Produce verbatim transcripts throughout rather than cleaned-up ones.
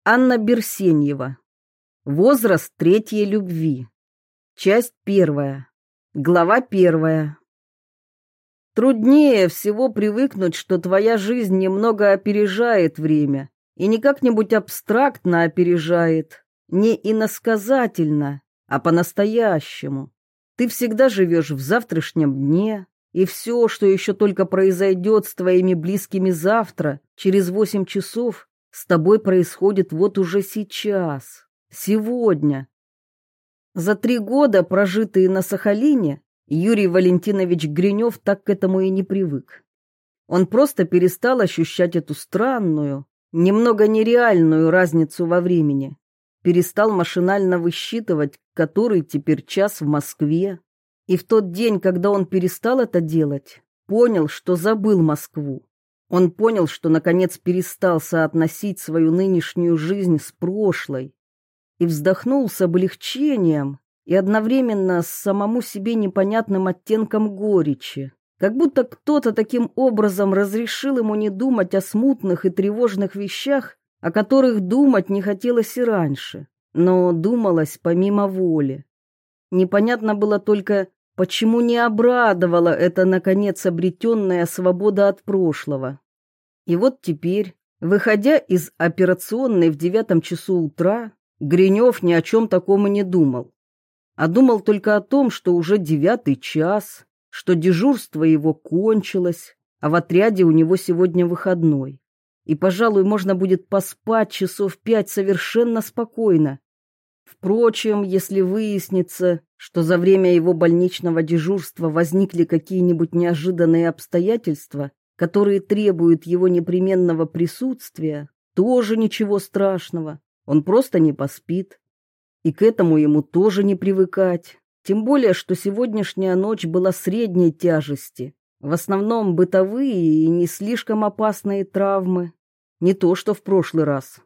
Анна Берсеньева. Возраст третьей любви. Часть первая. Глава первая. Труднее всего привыкнуть, что твоя жизнь немного опережает время, и не как-нибудь абстрактно опережает, не иносказательно, а по-настоящему. Ты всегда живешь в завтрашнем дне, и все, что еще только произойдет с твоими близкими завтра, через восемь часов, с тобой происходит вот уже сейчас, сегодня. За три года, прожитые на Сахалине, Юрий Валентинович Гринев так к этому и не привык. Он просто перестал ощущать эту странную, немного нереальную разницу во времени, перестал машинально высчитывать, который теперь час в Москве. И в тот день, когда он перестал это делать, понял, что забыл Москву. Он понял, что наконец перестал соотносить свою нынешнюю жизнь с прошлой. И вздохнул с облегчением и одновременно с самому себе непонятным оттенком горечи. Как будто кто-то таким образом разрешил ему не думать о смутных и тревожных вещах, о которых думать не хотелось и раньше, но думалось помимо воли. Непонятно было только, почему не обрадовала эта, наконец, обретенная свобода от прошлого. И вот теперь, выходя из операционной в девятом часу утра, Гринев ни о чем таком и не думал, а думал только о том, что уже девятый час, что дежурство его кончилось, а в отряде у него сегодня выходной. И, пожалуй, можно будет поспать часов пять совершенно спокойно. Впрочем, если выяснится, что за время его больничного дежурства возникли какие-нибудь неожиданные обстоятельства, которые требуют его непременного присутствия, тоже ничего страшного, он просто не поспит. И к этому ему тоже не привыкать, тем более, что сегодняшняя ночь была средней тяжести, в основном бытовые и не слишком опасные травмы, не то что в прошлый раз.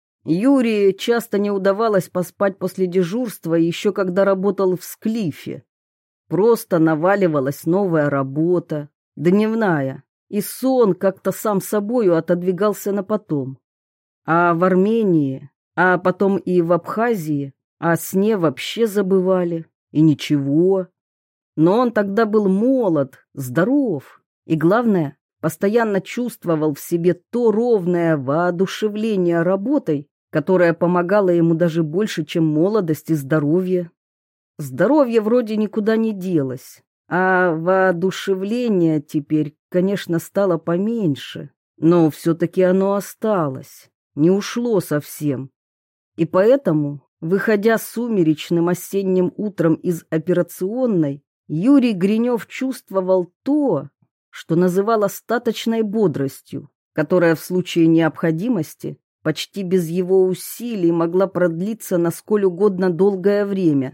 Юрию часто не удавалось поспать после дежурства, еще когда работал в Склифе. Просто наваливалась новая работа, дневная, и сон как-то сам собою отодвигался на потом. А в Армении, а потом и в Абхазии о сне вообще забывали, и ничего. Но он тогда был молод, здоров, и, главное, постоянно чувствовал в себе то ровное воодушевление работой, которое помогало ему даже больше, чем молодость и здоровье. Здоровье вроде никуда не делось, а воодушевление теперь, конечно, стало поменьше, но все-таки оно осталось, не ушло совсем. И поэтому, выходя сумеречным осенним утром из операционной, Юрий Гринев чувствовал то, что называл остаточной бодростью, которая в случае необходимости почти без его усилий могла продлиться на сколь угодно долгое время.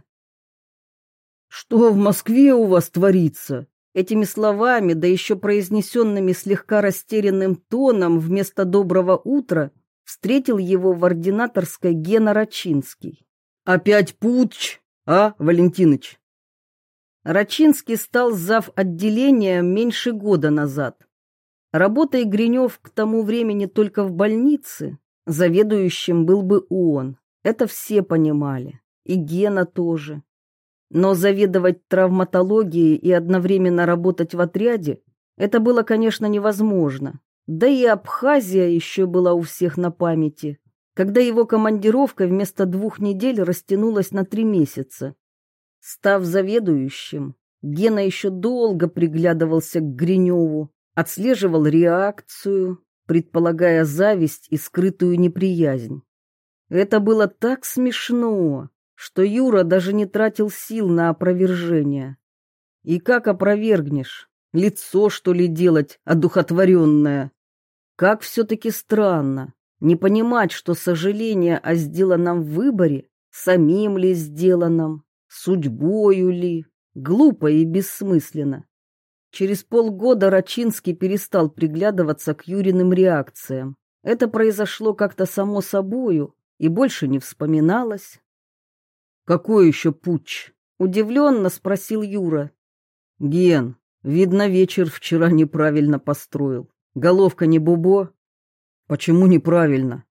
«Что в Москве у вас творится?» Этими словами, да еще произнесенными слегка растерянным тоном вместо «доброго утра», встретил его в ординаторской Гена Рачинский. «Опять путч, а, Валентиныч?» Рачинский стал зав. Отделения меньше года назад. Работая Гринев к тому времени только в больнице, заведующим был бы он. Это все понимали, и Гена тоже. Но заведовать травматологией и одновременно работать в отряде – это было, конечно, невозможно. Да и Абхазия еще была у всех на памяти, когда его командировка вместо двух недель растянулась на три месяца. Став заведующим, Гена еще долго приглядывался к Гриневу, отслеживал реакцию, предполагая зависть и скрытую неприязнь. Это было так смешно, что Юра даже не тратил сил на опровержение. И как опровергнешь? Лицо, что ли, делать одухотворенное? Как все-таки странно не понимать, что сожаление о сделанном выборе, самим ли сделанном, судьбою ли, глупо и бессмысленно. Через полгода Рачинский перестал приглядываться к Юриным реакциям. Это произошло как-то само собою и больше не вспоминалось. «Какой еще путч?» — удивленно спросил Юра. «Ген, видно, вечер вчера неправильно построил. Головка не бубо?» «Почему неправильно?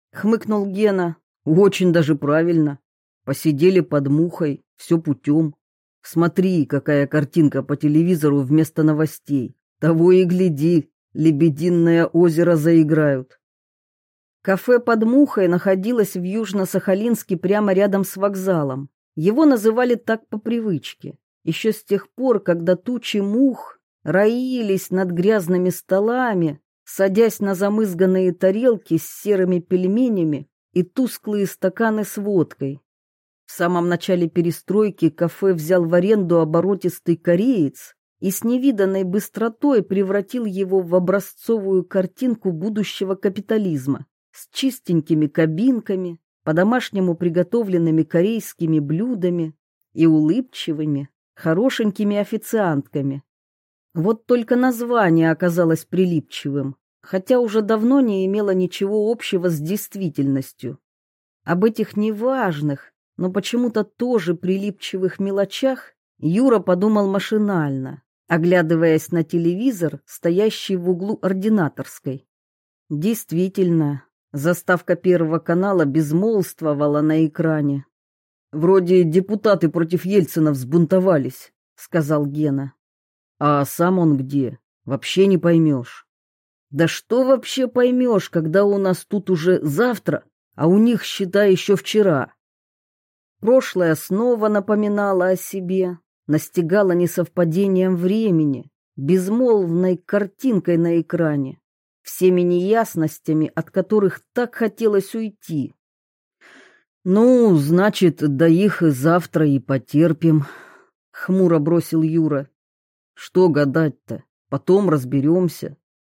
Хмыкнул Гена. Очень даже правильно. Посидели под мухой, все путем. Смотри, какая картинка по телевизору вместо новостей. Того и гляди, Лебединое озеро заиграют. Кафе «Под мухой» находилось в Южно-Сахалинске прямо рядом с вокзалом. Его называли так по привычке. Еще с тех пор, когда тучи мух роились над грязными столами, садясь на замызганные тарелки с серыми пельменями и тусклые стаканы с водкой. В самом начале перестройки кафе взял в аренду оборотистый кореец и с невиданной быстротой превратил его в образцовую картинку будущего капитализма с чистенькими кабинками, по-домашнему приготовленными корейскими блюдами и улыбчивыми, хорошенькими официантками. Вот только название оказалось прилипчивым, хотя уже давно не имело ничего общего с действительностью. Об этих неважных, но почему-то тоже прилипчивых мелочах Юра подумал машинально, оглядываясь на телевизор, стоящий в углу ординаторской. Действительно, заставка Первого канала безмолвствовала на экране. «Вроде депутаты против Ельцина взбунтовались», — сказал Гена. «А сам он где? Вообще не поймешь». «Да что вообще поймешь, когда у нас тут уже завтра, а у них, считай, еще вчера?» Прошлое снова напоминало о себе, настигало несовпадением времени, безмолвной картинкой на экране, всеми неясностями, от которых так хотелось уйти. «Ну, значит, до их и завтра и потерпим», — хмуро бросил Юра. «Что гадать-то? Потом разберемся».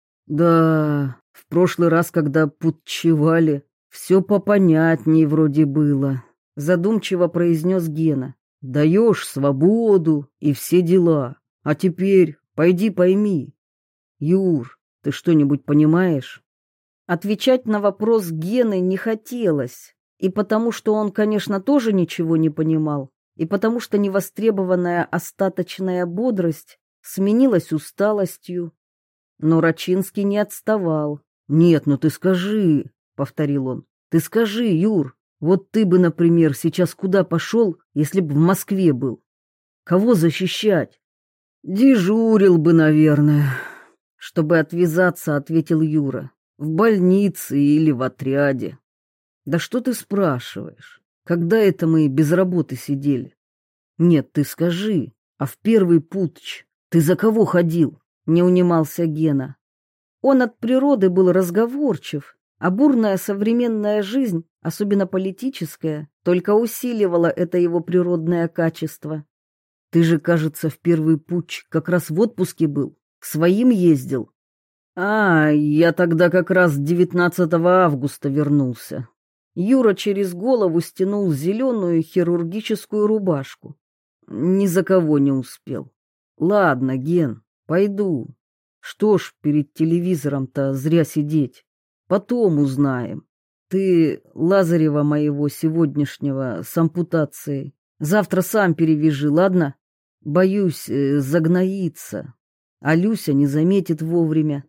«Да, в прошлый раз, когда путчевали, все попонятней вроде было», — задумчиво произнес Гена. «Даешь свободу и все дела, а теперь пойди пойми». «Юр, ты что-нибудь понимаешь?» Отвечать на вопрос Гены не хотелось, и потому что он, конечно, тоже ничего не понимал, и потому что невостребованная остаточная бодрость сменилась усталостью. Но Рачинский не отставал. «Нет, ну ты скажи», — повторил он, — «ты скажи, Юр, вот ты бы, например, сейчас куда пошел, если бы в Москве был? Кого защищать?» «Дежурил бы, наверное», — чтобы отвязаться, ответил Юра. «В больнице или в отряде». «Да что ты спрашиваешь? Когда это мы без работы сидели?» «Нет, ты скажи, а в первый путч ты за кого ходил?» — не унимался Гена. Он от природы был разговорчив, а бурная современная жизнь, особенно политическая, только усиливала это его природное качество. «Ты же, кажется, в первый путч как раз в отпуске был, к своим ездил». «А, я тогда как раз девятнадцатого августа вернулся». Юра через голову стянул зеленую хирургическую рубашку. «Ни за кого не успел. Ладно, Ген, пойду. Что ж перед телевизором-то зря сидеть. Потом узнаем. Ты Лазарева моего сегодняшнего с ампутацией завтра сам перевяжи, ладно? Боюсь, э, загноится. А Люся не заметит вовремя».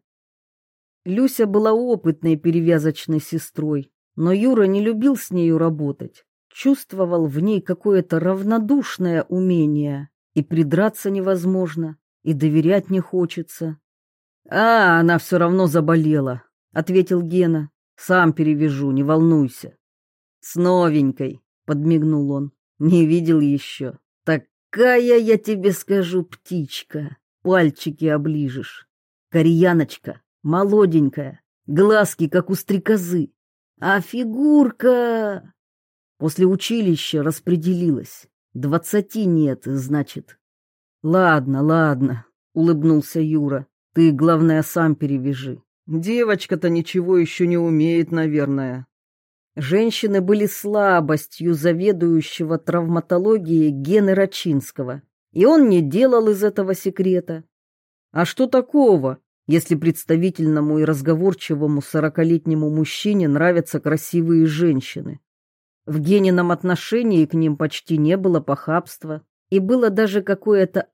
Люся была опытной перевязочной сестрой, но Юра не любил с нею работать. Чувствовал в ней какое-то равнодушное умение, и придраться невозможно, и доверять не хочется. «А, она все равно заболела», — ответил Гена. «Сам перевяжу, не волнуйся». «С новенькой», — подмигнул он. «Не видел еще. Такая, я тебе скажу, птичка. Пальчики оближешь. Кореяночка, молоденькая, глазки, как у стрекозы. А фигурка...» После училища распределилась. Двадцати нет, значит. «Ладно, ладно», — улыбнулся Юра. «Ты, главное, сам перевяжи. Девочка-то ничего еще не умеет, наверное». Женщины были слабостью заведующего травматологией Гены Рачинского, и он не делал из этого секрета. А что такого, если представительному и разговорчивому сорокалетнему мужчине нравятся красивые женщины? В Генином отношении к ним почти не было похабства, и было даже какое-то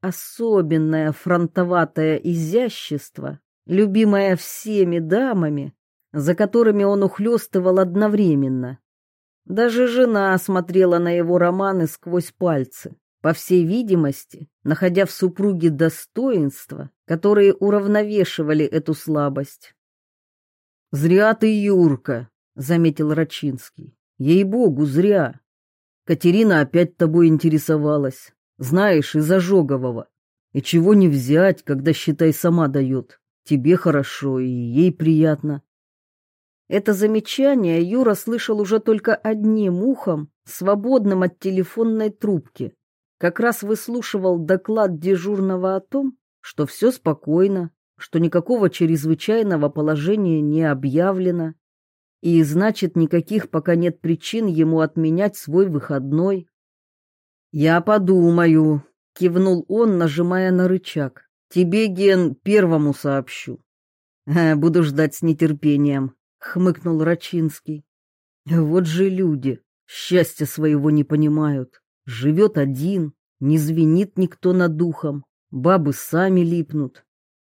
особенное фронтоватое изящество, любимое всеми дамами, за которыми он ухлёстывал одновременно. Даже жена смотрела на его романы сквозь пальцы, по всей видимости, находя в супруге достоинства, которые уравновешивали эту слабость. «Зря ты, Юрка», — заметил Рачинский. «Ей-богу, зря. Катерина опять тобой интересовалась, знаешь, из ожогового. И чего не взять, когда, считай, сама дает. Тебе хорошо, и ей приятно». Это замечание Юра слышал уже только одним ухом, свободным от телефонной трубки. Как раз выслушивал доклад дежурного о том, что все спокойно, что никакого чрезвычайного положения не объявлено, и значит, никаких пока нет причин ему отменять свой выходной. «Я подумаю», — кивнул он, нажимая на рычаг. «Тебе, Ген, первому сообщу». «Буду ждать с нетерпением», — хмыкнул Рачинский. «Вот же люди, счастья своего не понимают. Живет один, не звенит никто над духом, бабы сами липнут.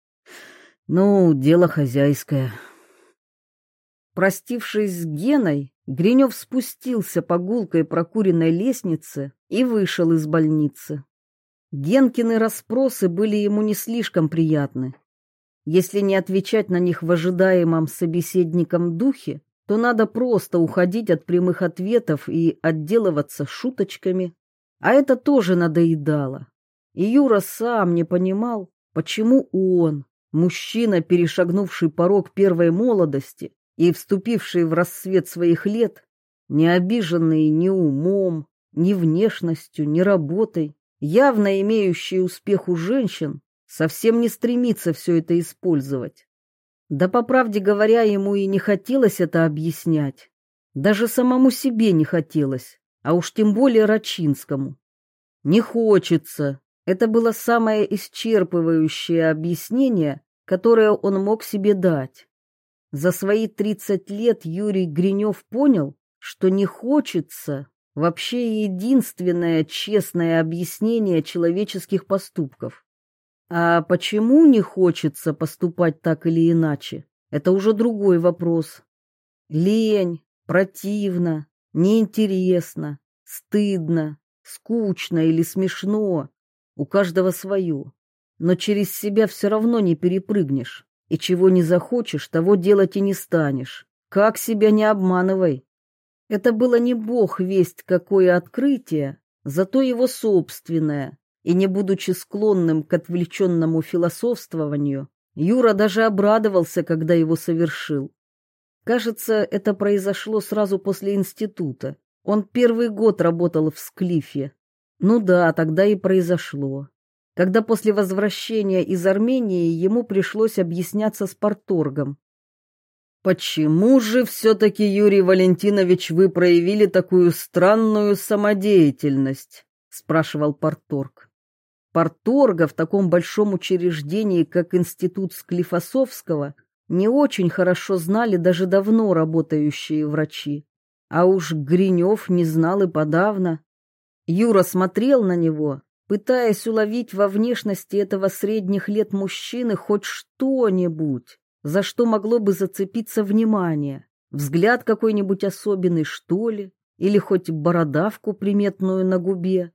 Ну, дело хозяйское». Простившись с Геной, Гринев спустился по гулкой прокуренной лестнице и вышел из больницы. Генкины расспросы были ему не слишком приятны. Если не отвечать на них в ожидаемом собеседником духе, то надо просто уходить от прямых ответов и отделываться шуточками. А это тоже надоедало. И Юра сам не понимал, почему он, мужчина, перешагнувший порог первой молодости и вступивший в расцвет своих лет, не обиженный ни умом, ни внешностью, ни работой, явно имеющий успех у женщин, совсем не стремится все это использовать. Да, по правде говоря, ему и не хотелось это объяснять. Даже самому себе не хотелось, а уж тем более Рачинскому. Не хочется. Это было самое исчерпывающее объяснение, которое он мог себе дать. За свои тридцать лет Юрий Гринев понял, что не хочется вообще единственное честное объяснение человеческих поступков. А почему не хочется поступать так или иначе, это уже другой вопрос. Лень, противно, неинтересно, стыдно, скучно или смешно. У каждого свое. Но через себя все равно не перепрыгнешь. И чего не захочешь, того делать и не станешь. Как себя не обманывай. Это было не бог весть какое открытие, зато его собственное. И не будучи склонным к отвлеченному философствованию, Юра даже обрадовался, когда его совершил. Кажется, это произошло сразу после института. Он первый год работал в Склифе. Ну да, тогда и произошло. Когда после возвращения из Армении ему пришлось объясняться с парторгом. «Почему же все-таки, Юрий Валентинович, вы проявили такую странную самодеятельность?» — спрашивал парторг. Парторга в таком большом учреждении, как Институт Склифосовского, не очень хорошо знали даже давно работающие врачи. А уж Гринев не знал и подавно. Юра смотрел на него, пытаясь уловить во внешности этого средних лет мужчины хоть что-нибудь, за что могло бы зацепиться внимание. Взгляд какой-нибудь особенный, что ли, или хоть бородавку приметную на губе.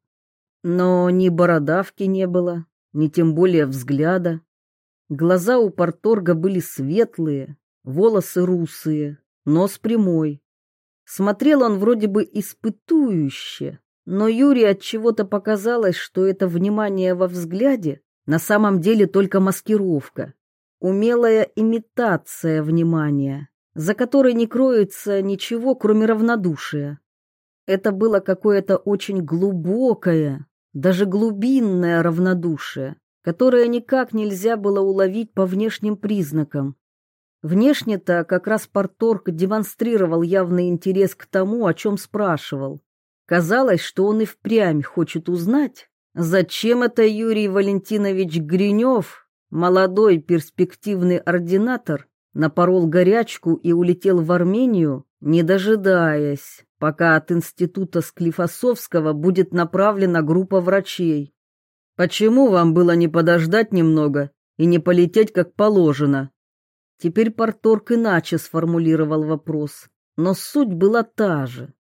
Но ни бородавки не было, ни тем более взгляда. Глаза у парторга были светлые, волосы русые, нос прямой. Смотрел он вроде бы испытующе, но Юре от чего-то показалось, что это внимание во взгляде на самом деле только маскировка, умелая имитация внимания, за которой не кроется ничего, кроме равнодушия. Это было какое-то очень глубокое, даже глубинное равнодушие, которое никак нельзя было уловить по внешним признакам. Внешне-то как раз парторг демонстрировал явный интерес к тому, о чем спрашивал. Казалось, что он и впрямь хочет узнать, зачем это Юрий Валентинович Гринев, молодой перспективный ординатор, напорол горячку и улетел в Армению, не дожидаясь, пока от института Склифосовского будет направлена группа врачей. Почему вам было не подождать немного и не полететь как положено? Теперь парторг иначе сформулировал вопрос, но суть была та же.